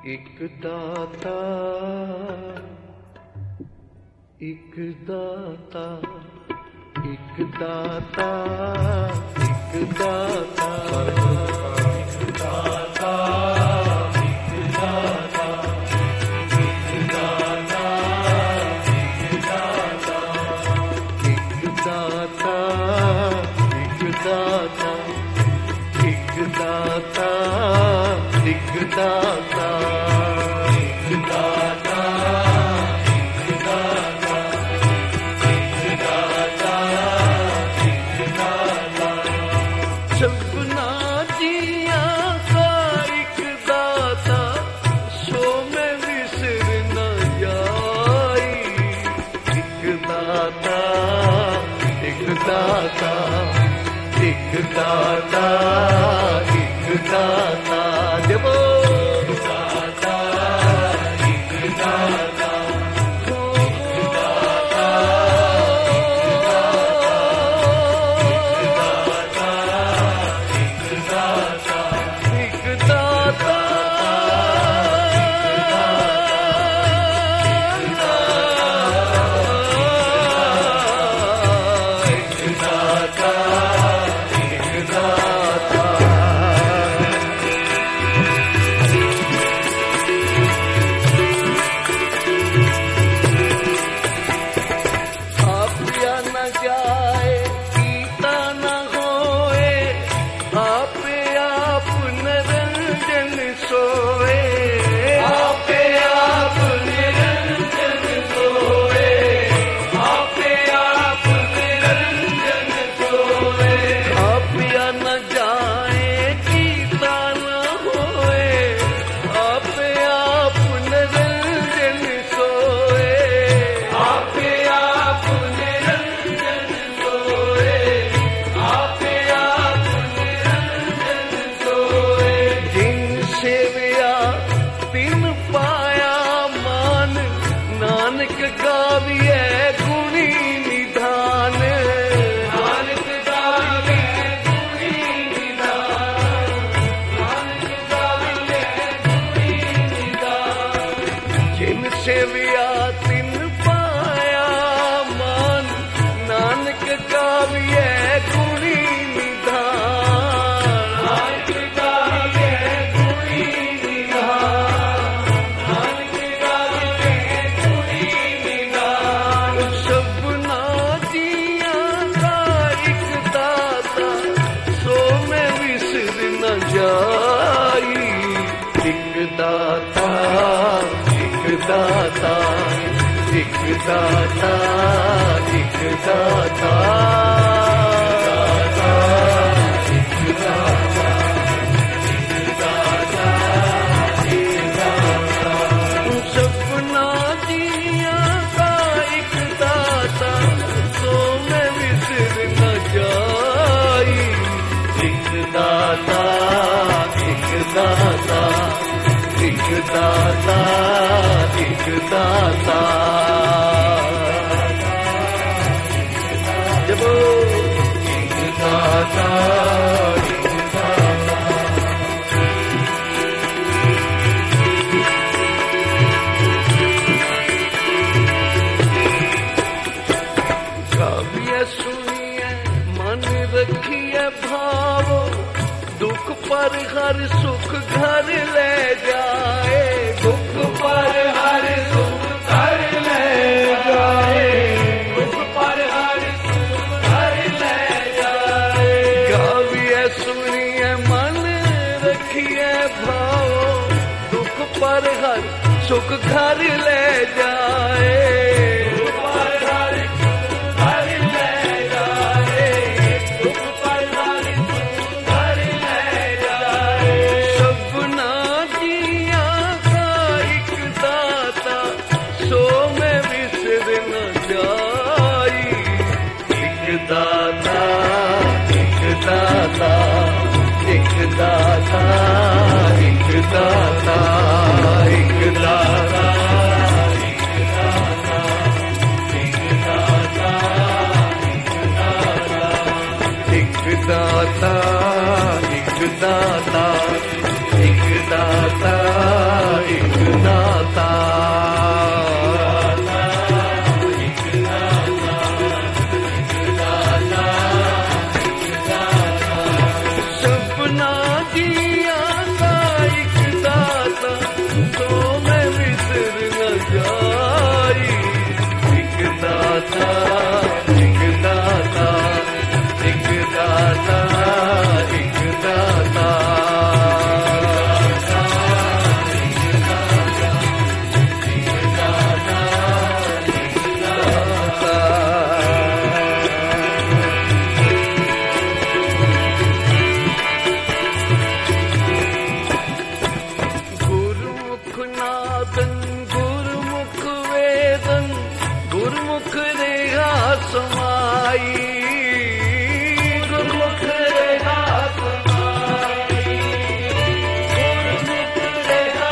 एक दाता, एक दाता, एक दाता, एक दाता, एक दाता, एक दाता, एक दाता, एक दाता, एक दाता, एक दाता, एक दाता, एक दाता, एक दाता, एक दाता, एक दाता, एक दाता, सपना जिया का एक दाता, सो में विसर न जाई। एक दाता, एक दाता, एक दाता, एक दाता, देवो दाता, एक दाता, एक दाता, एक दाता, एक दाता, सेविया तिन पाया मान, नानक गाविए गुणी निधान, नानक गाविए गुणी निधान, नानक गाविए गुणी निधान, सबना जिया का एक दाता, सो में विसर न जाई। एक दाता, एक दाता, एक दाता, एक दाता, एक दाता, एक दाता, एक दाता, सपना जिया का एक दाता, सो में विसर न जाई। एक दाता, एक दाता, एक दाता, एक दाता, जब एक दाता, एक दाता, गाविए सुनिए मन रखिए भावो, दुख पर हर सुख घर ले जाए, दुख पर हर सुख घर ले जाए, दुख पर हर सुख घर ले जाए। गाविए सुनिए मन रखिए भाव, दुख पर हर सुख घर ले जाए, दुख पर हर सुख घर ले जाए, दुख पर हर सुख घर ले जाए। सपना जिया का एक दाता, सो में विसर न जाई। एक दाता, एक दाता, एक दाता, एक दाता, एक दाता, एक दाता, एक दाता, एक दाता, एक दाता, एक दाता, एक दाता, एक नादन गुरमुख वेदन गुरमुख रेहा समाई गुरमुख रेहा समाई गुरमुख रेहा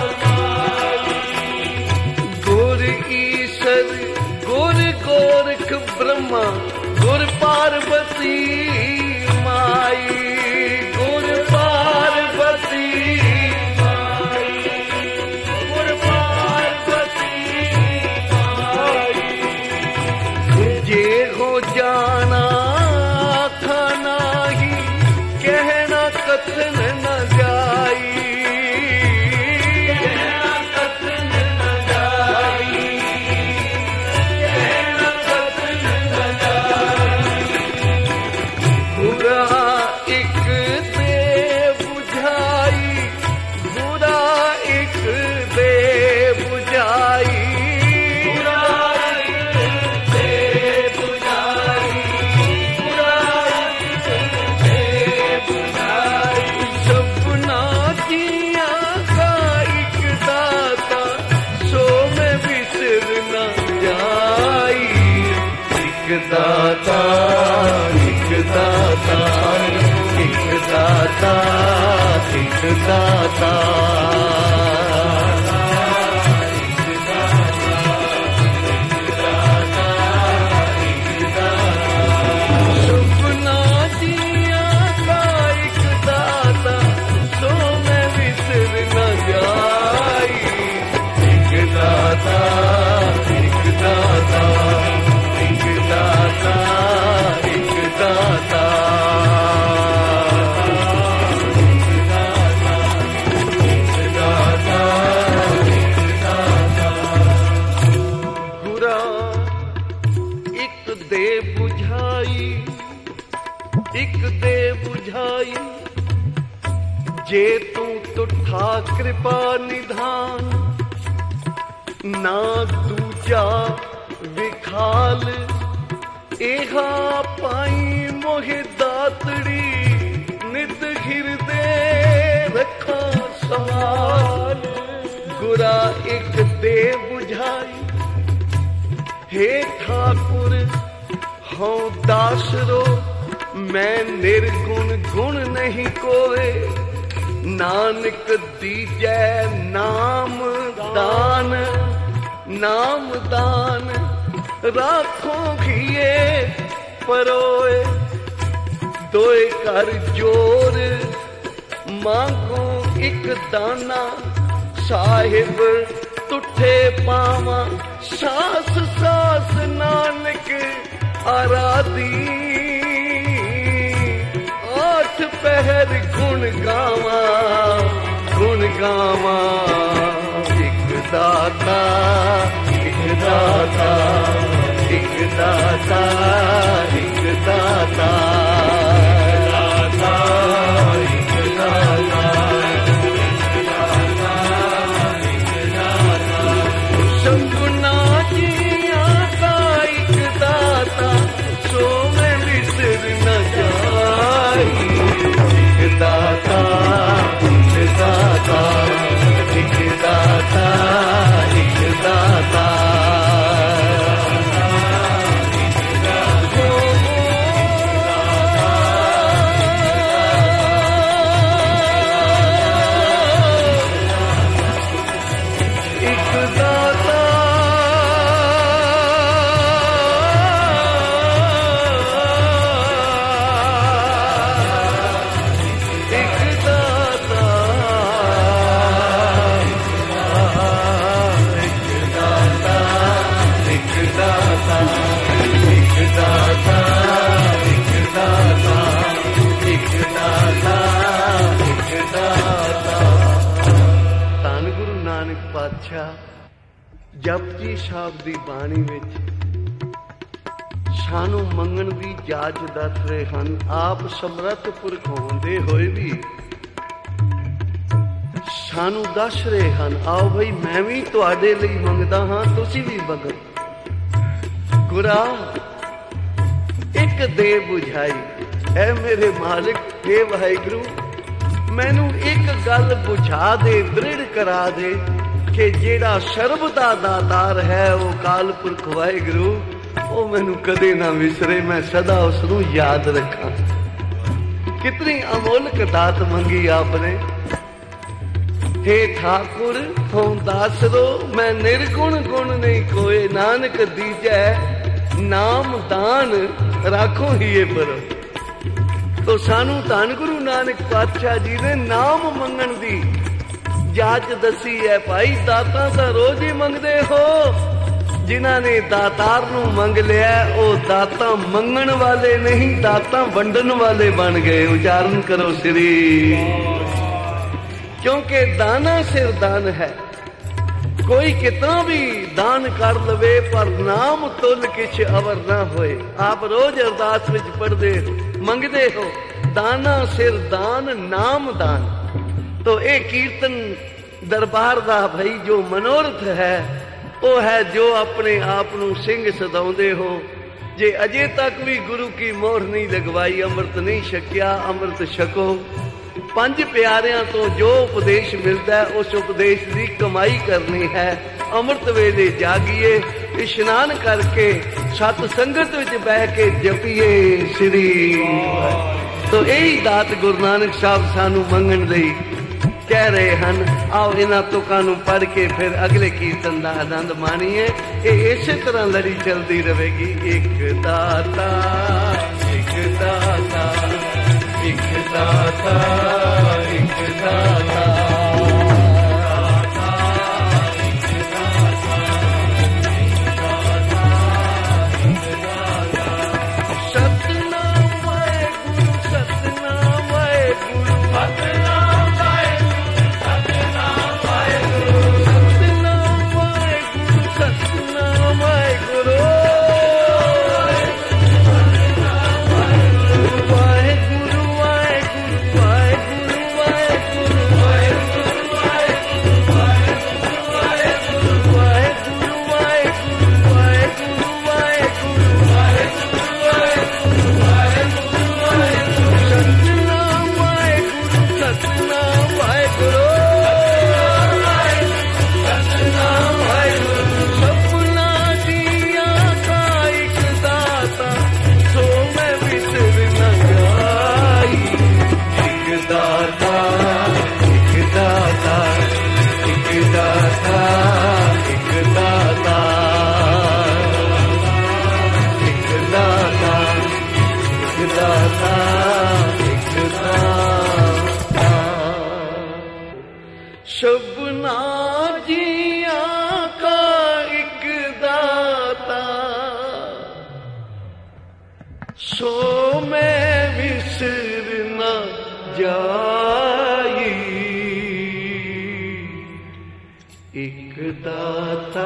समाई गुर ईश्वर गुर गोरख ब्रह्मा गुर पार्वती माई गुर पार्वती माई गुर पार्वती माई जे हो जाना खाना ही कहना कथन न जाई कहना कथन न जाई कहना कथन न जाई बुरा एक दे बुझाई बुरा एक दे बुझाई बुरा एक दे बुझाई बुरा एक दे बुझाई सपना किया का एक दाता सो में बिसर न जाई एक दाता एक दाता एक दाता एक दाता सपना दिया का एक दाता सो में बिसर न जाई एक दाता एक दाता एक दाता एक दाता गुरा एक दे बुझाई एक दे बुझाई जे तू तुठा कृपा निधान ना दूजा विखाल एहा पाई मोहे दातड़ी नित हिरदे रखा सवाल गुरा एक दे बुझाई हे ठाकुर हूँ दासरो मैं निर्गुण गुण नहीं कोए नानक दीजै नाम दान नाम दान राखो घिए परोए दोए कर जोर मांगो एक दाना साहिब तुठे पावा सास सास नानक आराधी आठ पहर गुण गावा एक दाता एक दाता एक दाता एक दाता दाता एक दाता सपना जिया का एक दाता सो में बिसर न जाई एक दाता एक दाता एक दाता एक दाता जपजी साहब दी बाणी विच सानू मंगण दी जाच दस रहे हन आप समर्थ पुरख होंदे होए भी सानू दस रहे हन आओ भाई मैं भी तुहाडे लई मंगदा हां तुसी भी मंगो गुरा एक दे बुझाई ऐ मेरे मालिक हे वाहिगुरू मैनू एक गल बुझा दे दृढ़ करा दे ਕਿ ਜਿਹੜਾ ਸਰਬ ਦਾ ਦਾਤਾਰ ਹੈ ਉਹ ਅਕਾਲ ਪੁਰਖ ਵਾਹਿਗੁਰੂ, ਉਹ ਮੈਨੂੰ ਕਦੇ ਨਾ ਵਿਸਰੇ, ਮੈਂ ਸਦਾ ਉਸ ਨੂੰ ਯਾਦ ਰੱਖਾਂ। ਕਿਤਨੀ ਅਮੋਲਕ ਦਾਤ ਮੰਗੀ ਆਪਨੇ। हे ठाकुर हों दासरो, मैं निर्गुण गुण नहीं कोय, नानक दीजै नाम दान राखो हिए पर। तो सानू धन गुरु नानक पातशाह जी ने नाम मंगण दी जाच दसी है। भाई दाता तो रोज ही मंगदे हो, जिन्हां ने दातार नू मंग लिया वो दाता मंगण वाले नहीं, दाता वंडन वाले बन गए। उच्चारण करो श्री। क्योंकि दाना सिर दान है, कोई कितना भी दान कर लवे पर नाम तुल किछ अवर ना होए। आप रोज अरदास विच पढ़दे मंगदे हो दाना सिर दान नाम दान। तो ये कीर्तन दरबार दा भाई जो मनोरथ है वो है जो अपने आप नू सिंह सदाउंदे हो। जे अजे तक भी गुरु की मोहर नहीं लगवाई, अमृत नहीं छकिया, अमृत छको। पंज प्यारियां तो जो उपदेश मिलता है उस उपदेश की कमाई करनी है। अमृत वेले जागिए, इशनान करके सत संगत विच बह के जपीए श्री। तो यही दात गुरु नानक साहब सानू मंगण लई कह रहे हैं। आओ इन्हां तुकां नूं पढ़ के फिर अगले कीर्तन का आनंद माणीए। ये इस तरह लड़ी चलती रहेगी। एक दाता एक दाता एक दाता एक दाता। सतनाम वाहेगुरु सतनाम वाहेगुरु सतनाम वाहेगुरु सतनाम वाहेगुरु सतनाम वाहेगुरु सतनाम वाहेगुरु। शबना जिया का एक दाता, सो मैं विसर न जाई। एक दाता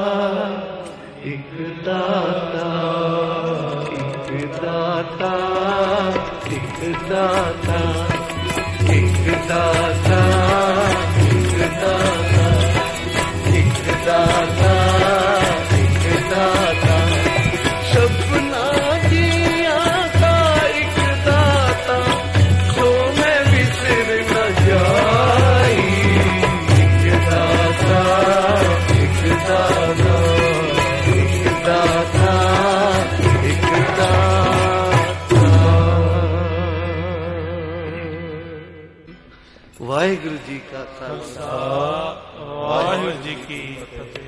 एक दाता एक दाता एक दाता एक दाता एक दाता एक दाता एक दाता। सपना जिया का एक दाता, सो मैं विसर न जाई। एक दाता एक दाता एक दाता एक दाता। वाहिगुरु जी का खालसा, वाहिगुरु जी की फतेह।